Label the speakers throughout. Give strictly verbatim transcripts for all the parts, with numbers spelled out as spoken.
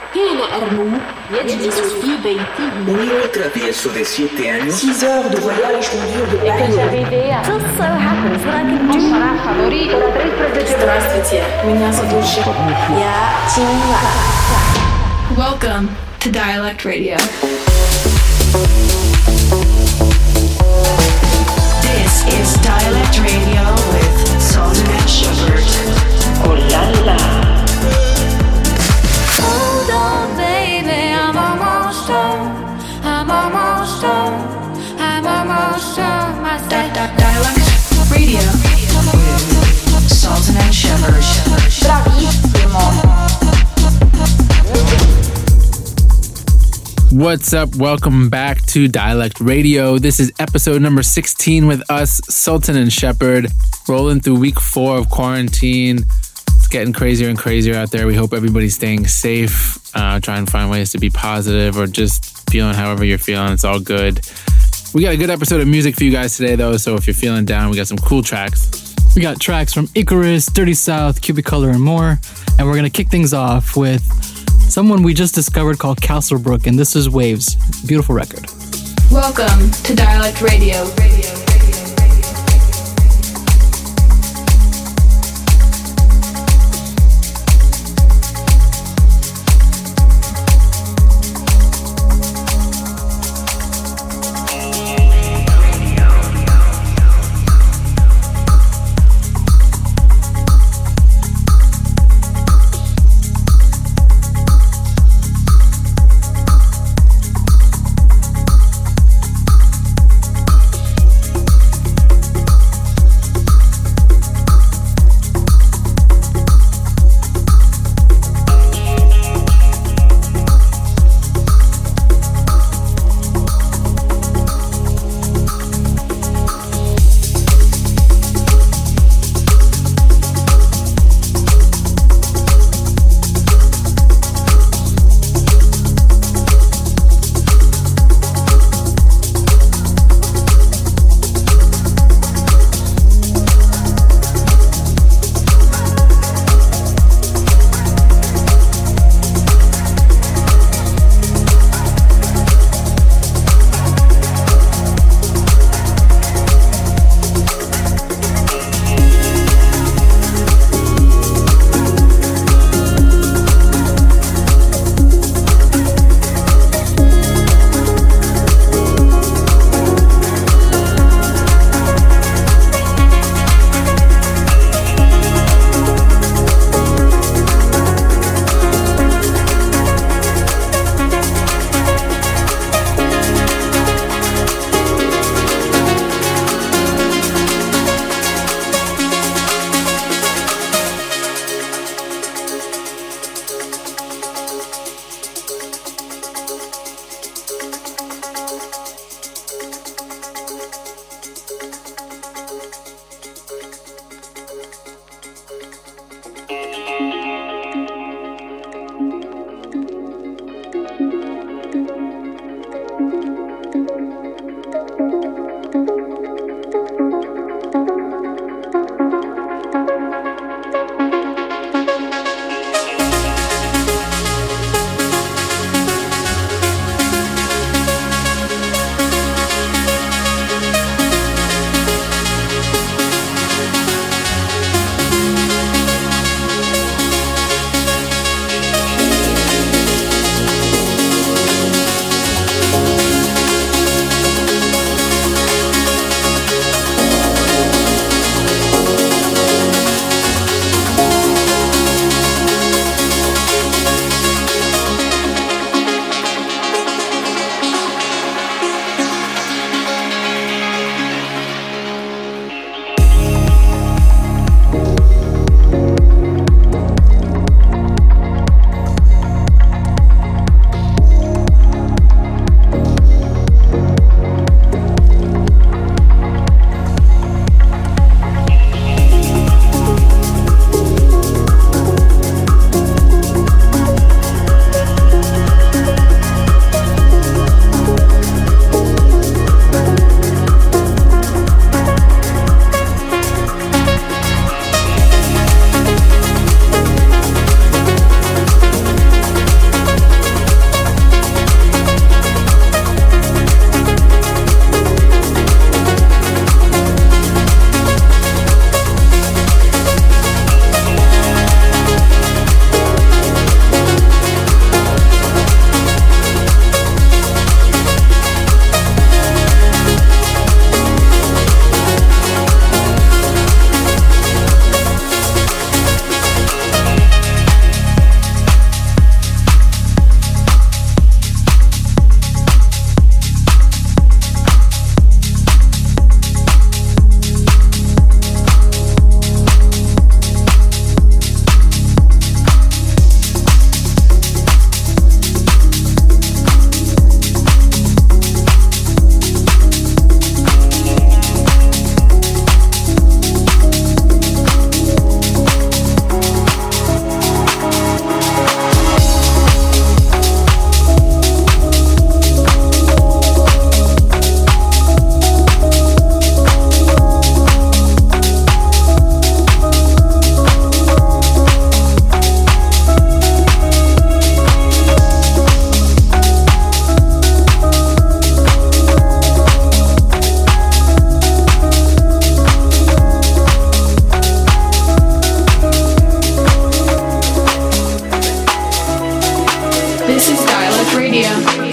Speaker 1: كان أرنو يجلس في بيته.
Speaker 2: Un niño travieso de siete años.
Speaker 1: Six heures de voyage conduire de Pékin.
Speaker 3: Just so happens that I can do
Speaker 1: Здравствуйте, меня зовут Жека. Я Тинга.
Speaker 4: Welcome to Dialect Radio.
Speaker 5: This is Dialect Radio with Sultan and Shepard. Oh la la.
Speaker 3: Hold on, baby, I'm almost home. I'm almost home. I'm almost home. I said
Speaker 4: Dialect Radio
Speaker 5: with Sultan and Shepard.
Speaker 6: What's up? Welcome back to Dialect Radio. This is episode number sixteen with us, Sultan and Shepard, rolling through week four of quarantine. It's getting crazier and crazier out there. We hope everybody's staying safe. Uh, try and find ways to be positive or just feeling however you're feeling. It's all good. We got a good episode of music for you guys today, though, so if you're feeling down, we got some cool tracks.
Speaker 7: We got tracks from Icarus, Dirty South, Cubic Color, and more. And we're going to kick things off with someone we just discovered called Castlebrook, and this is Waves. Beautiful record.
Speaker 4: Welcome to Dialect Radio. Radio. Radio.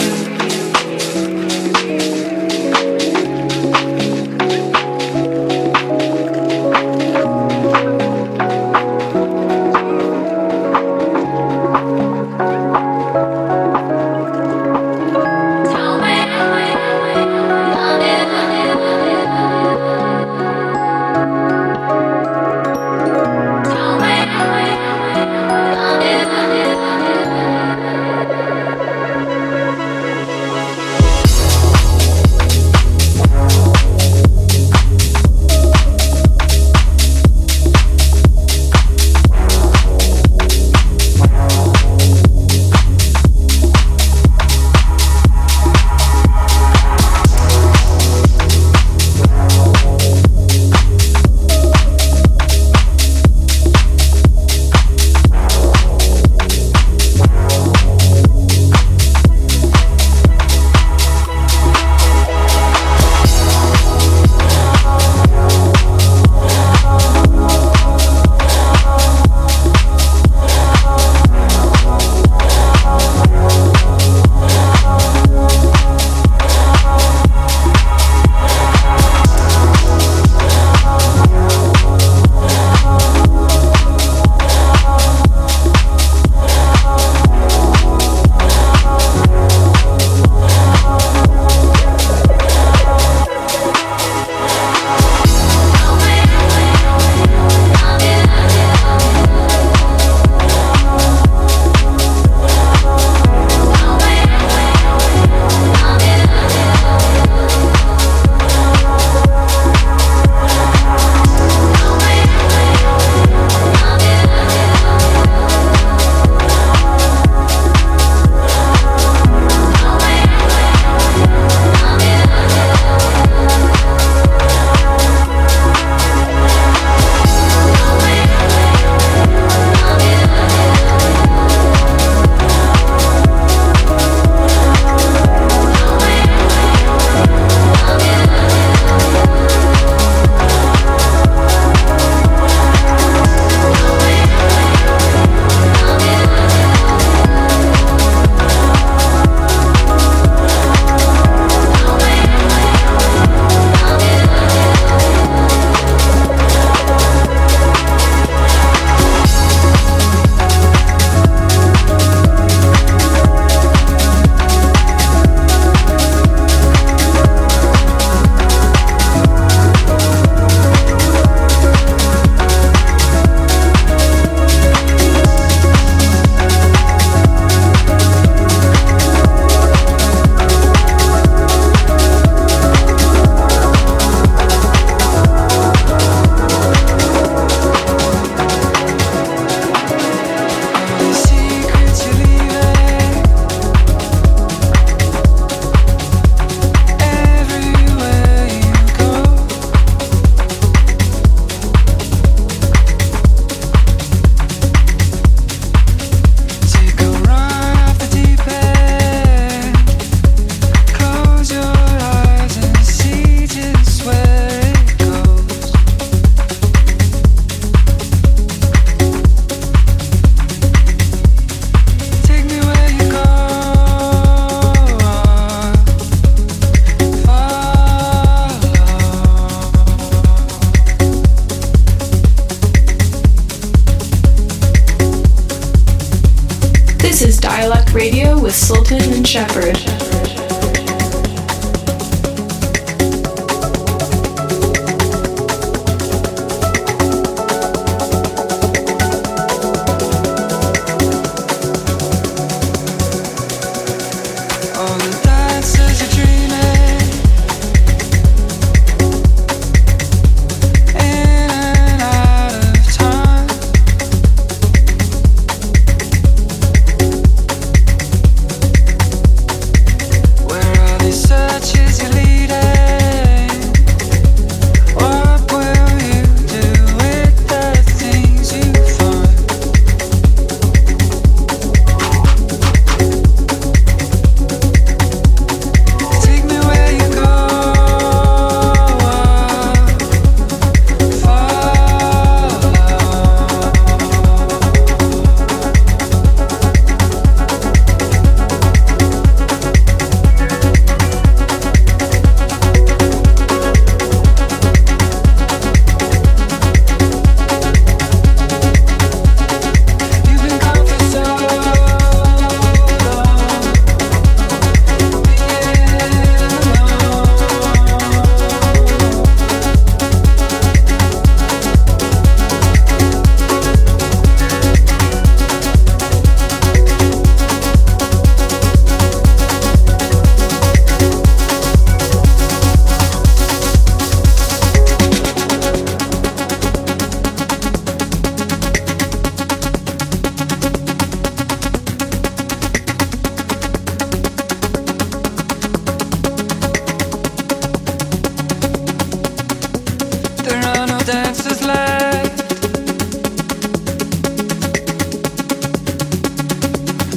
Speaker 4: Radio with Sultan and Shepherd.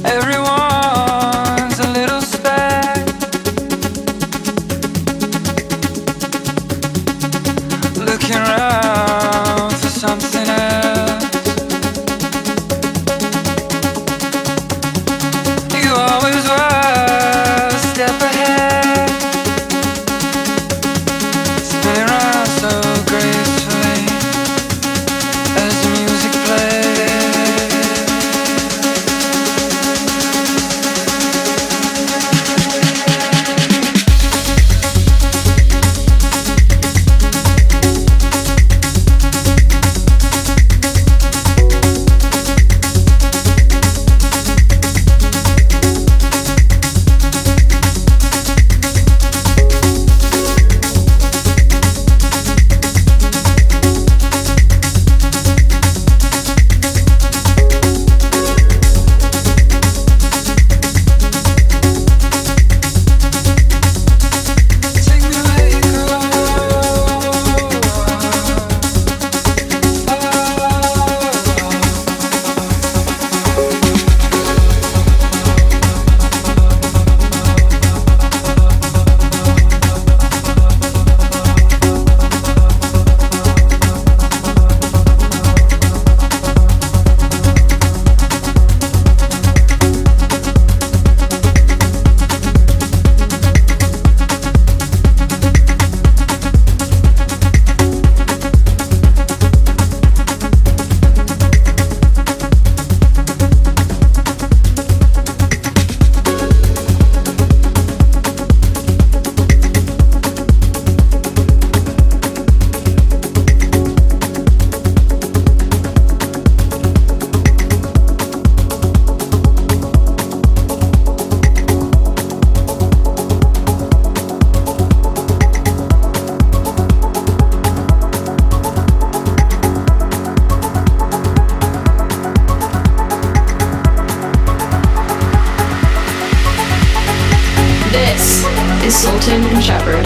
Speaker 8: Everyone's a little sad, looking around for something else. You always were a step ahead, spinning around so gracefully as the music plays.
Speaker 4: Sultan and Shepard.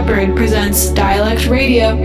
Speaker 4: Shepherd presents Dialect Radio.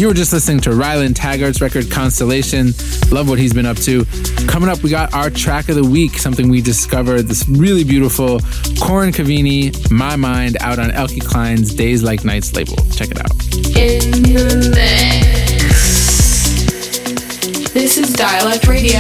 Speaker 6: You were just listening to Ryland Taggart's record Constellation. Love what he's been up to. Coming up, we got our track of the week, something we discovered, this really beautiful Corin Cavini, My Mind, out on Elkie Klein's Days Like Nights label. Check it out.
Speaker 4: In the mix. This is Dialect Radio.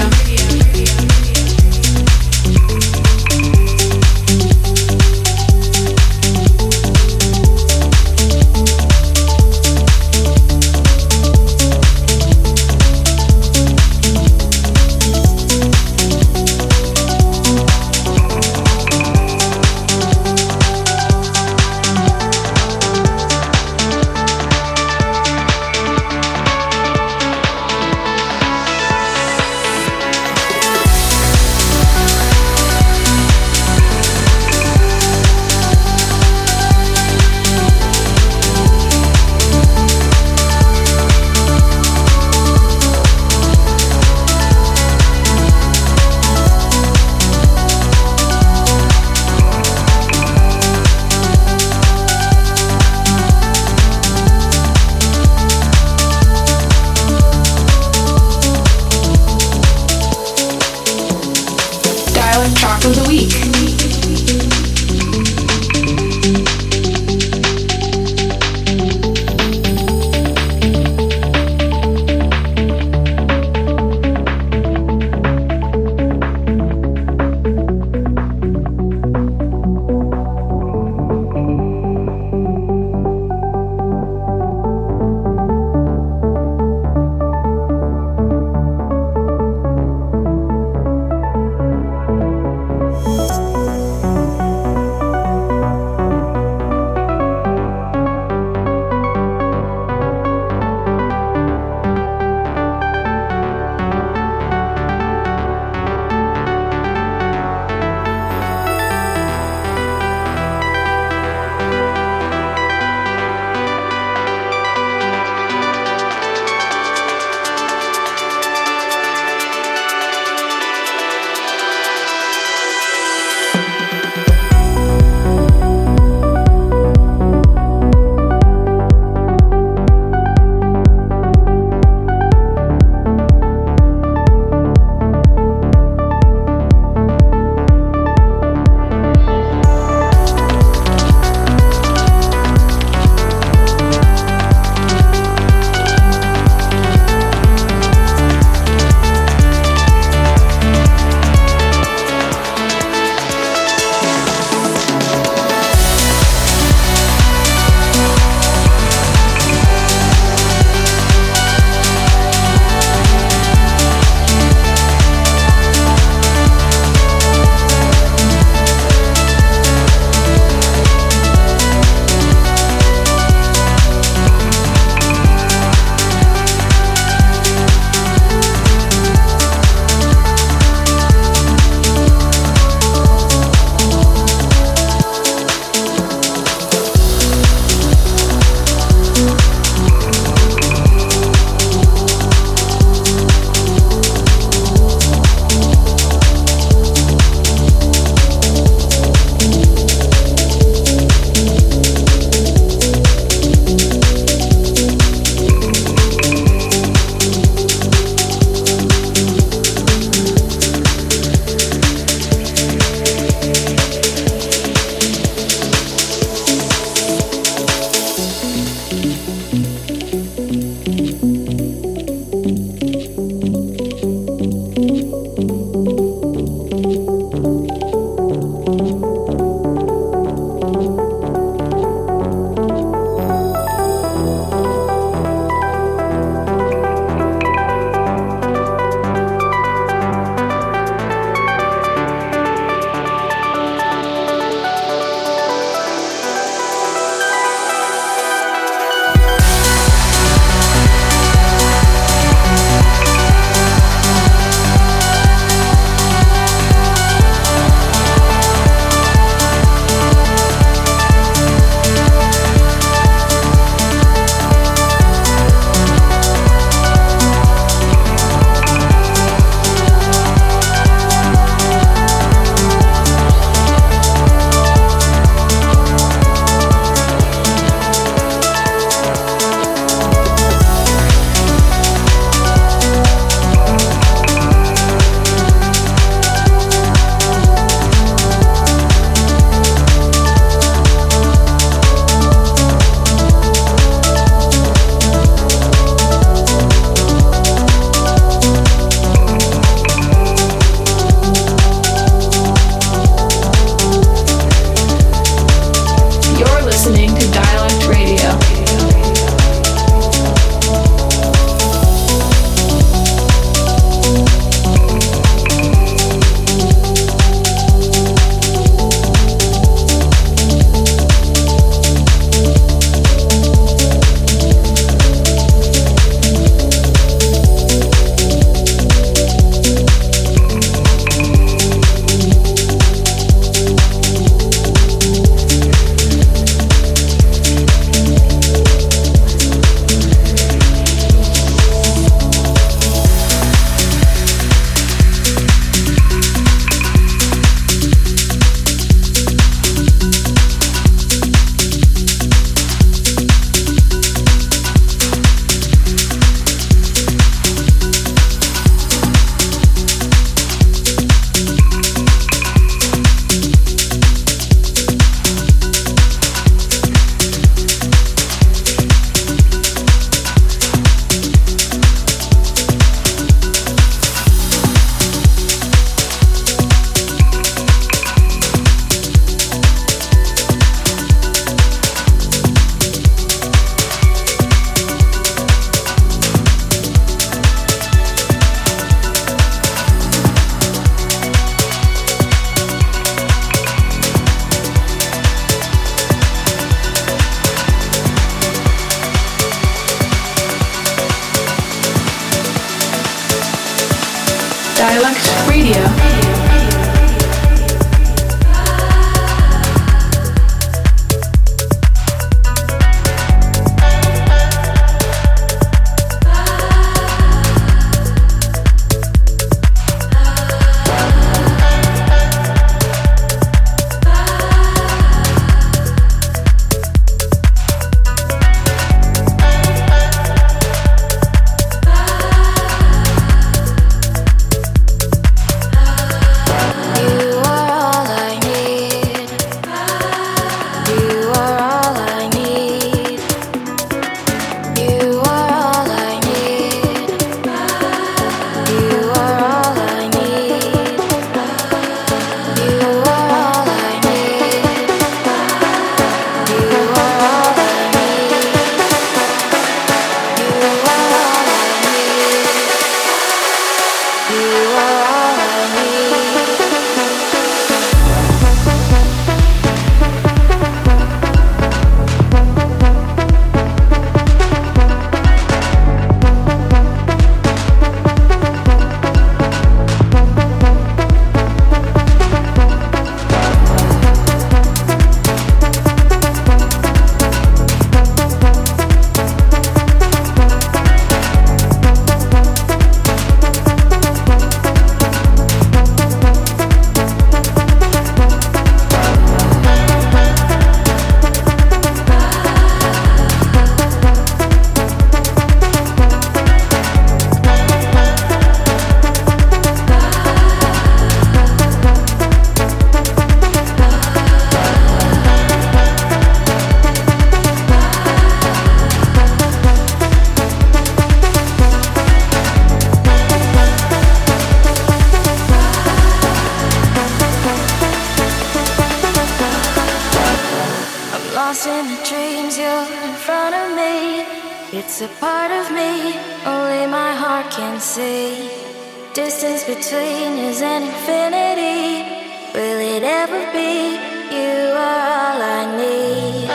Speaker 3: Lost in the dreams, you're in front of me. It's a part of me, only my heart can see. Distance between is an infinity. Will it ever be? You are all I need.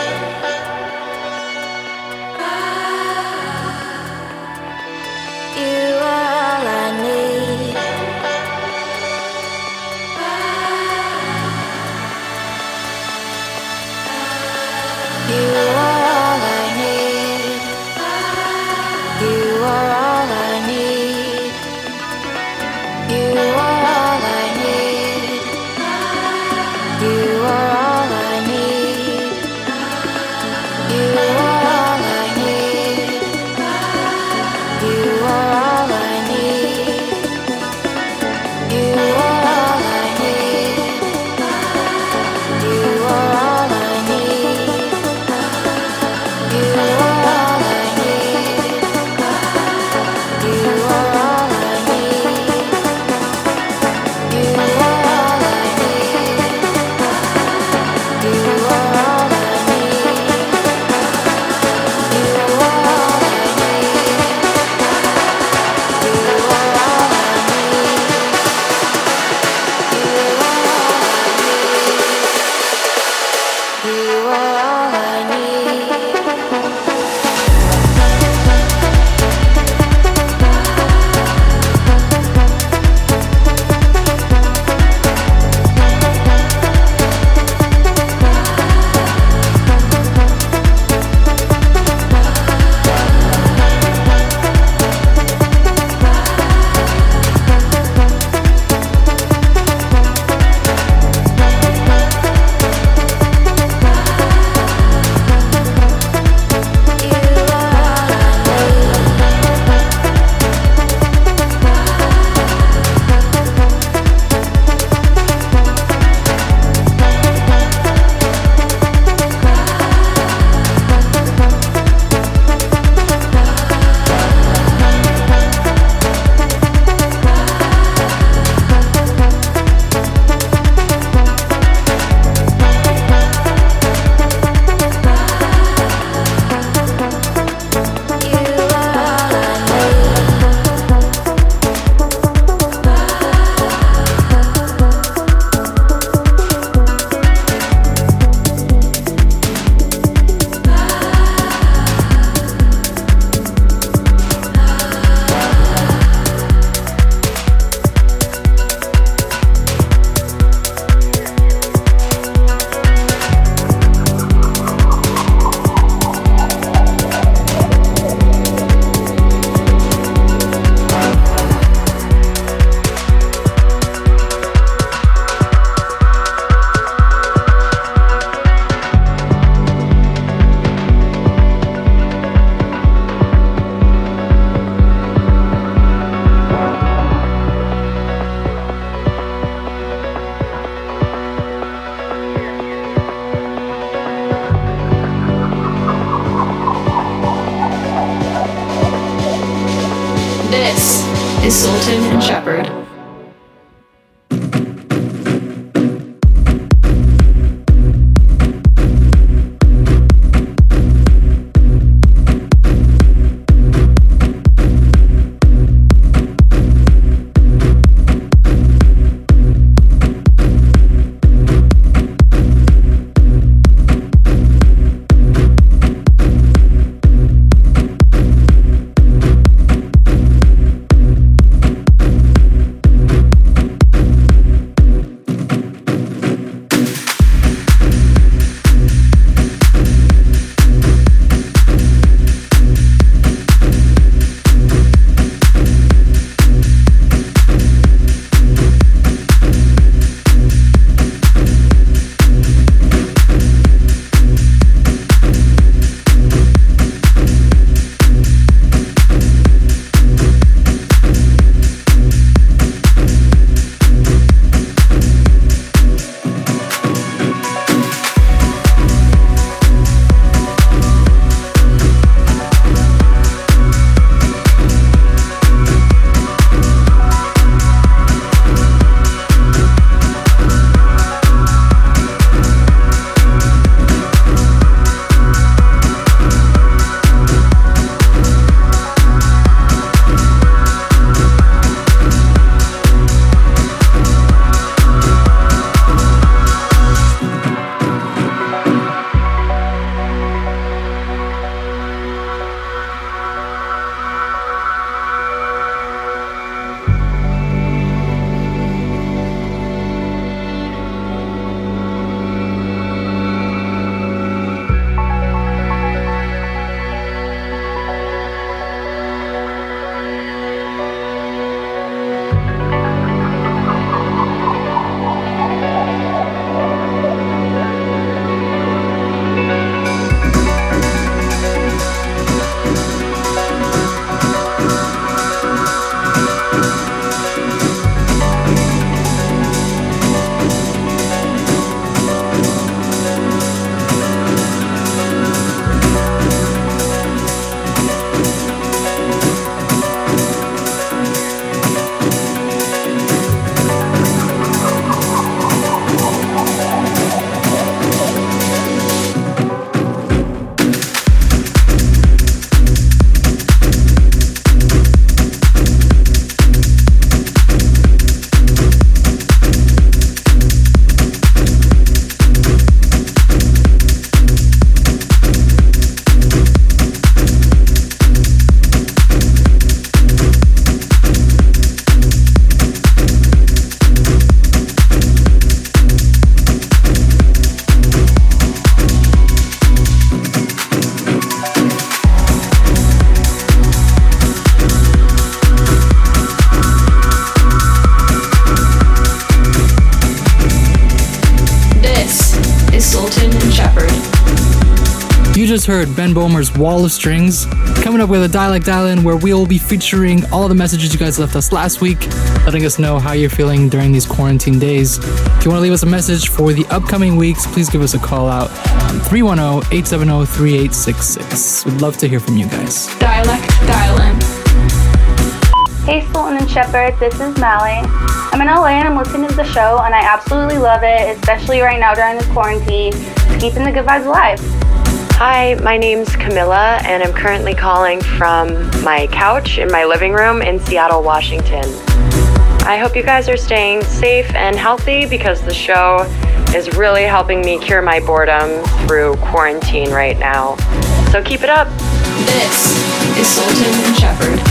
Speaker 3: You are all I need. You are all I need. You are all I need. You are all I need. You are all I need. You are all I need. You are all I need. You are all I need. You are all I need. You are all I need. You are all I need. You are all I need. You are all I need. You are all I need. You are all I need. You are all I need.
Speaker 4: This is Sultan and Shepherd. is Sultan and Shepard.
Speaker 7: You just heard Ben Bomer's Wall of Strings. Coming up with a Dialect Dial-In where we will be featuring all the messages you guys left us last week, letting us know how you're feeling during these quarantine days. If you want to leave us a message for the upcoming weeks, please give us a call out on three one zero, eight seven zero, three eight six six. We'd love to hear from you guys.
Speaker 4: Dialect Dial-In.
Speaker 9: Hey Sultan and Shepard, this is Mally. I'm in L A and I'm listening to the show and I absolutely love it, especially right now during this quarantine. It's keeping the good vibes alive.
Speaker 10: Hi, my name's Camilla and I'm currently calling from my couch in my living room in Seattle, Washington. I hope you guys are staying safe and healthy because the show is really helping me cure my boredom through quarantine right now. So keep it up.
Speaker 4: This is Sultan and Shepard.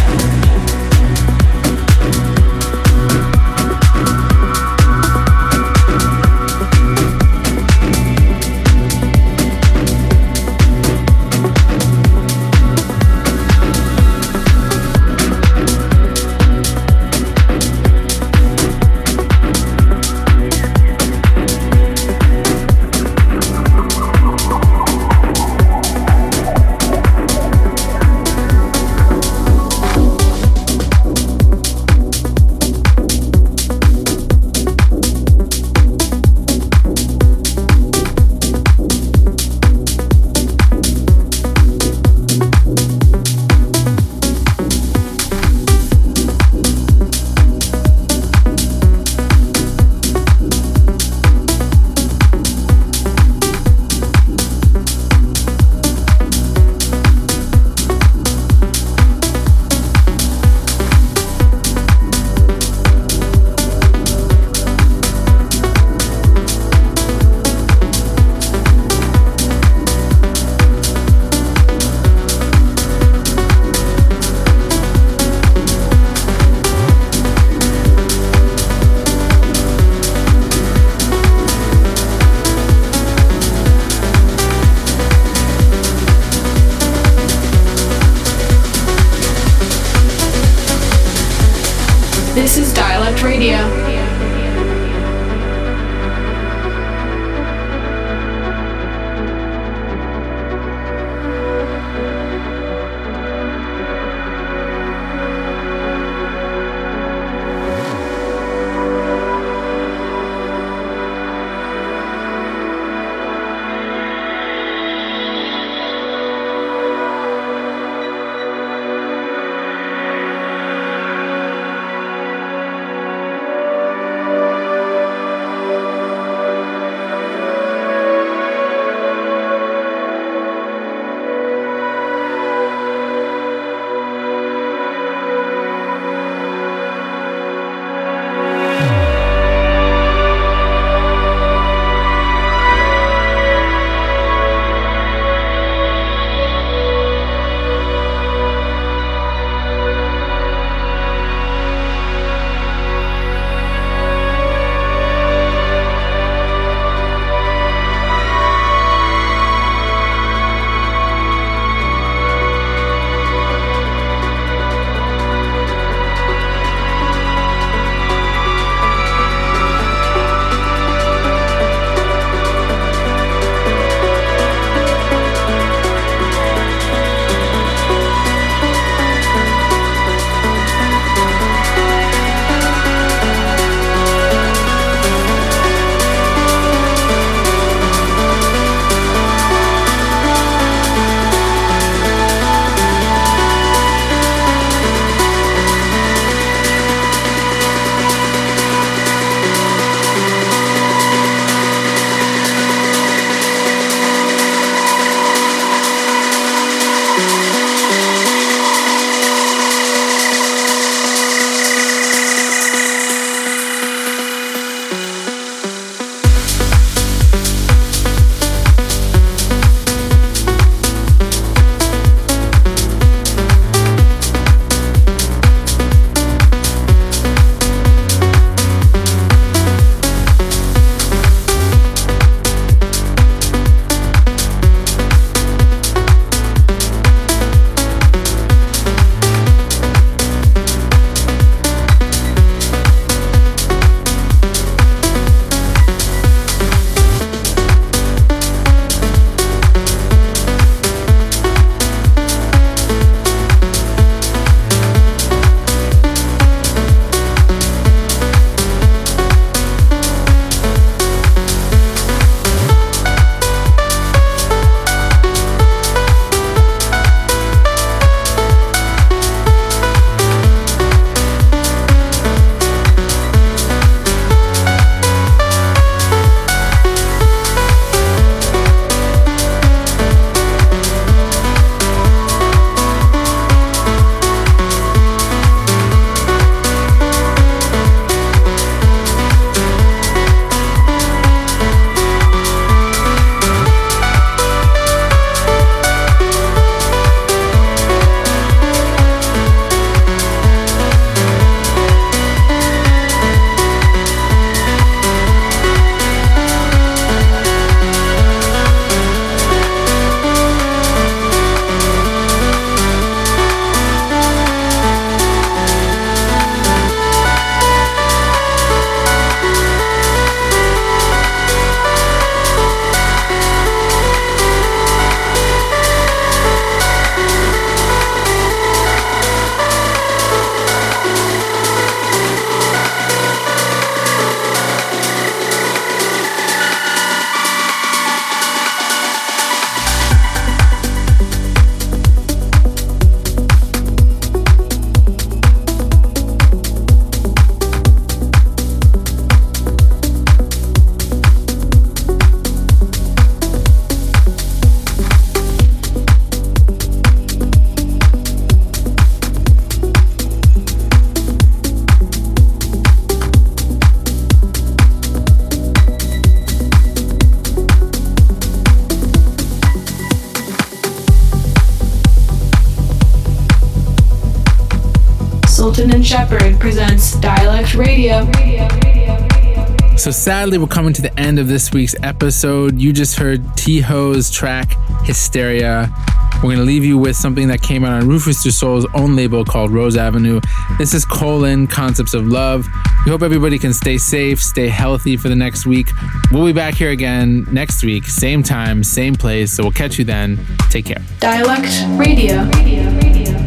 Speaker 4: Sultan and Shepherd presents Dialect Radio.
Speaker 6: So sadly, we're coming to the end of this week's episode. You just heard T-Ho's track, Hysteria. We're going to leave you with something that came out on Rufus Du Sol's own label called Rose Avenue. This is Colon, Concepts of Love. We hope everybody can stay safe, stay healthy for the next week. We'll be back here again next week, same time, same place. So we'll catch you then. Take care.
Speaker 4: Dialect Radio. Radio, radio.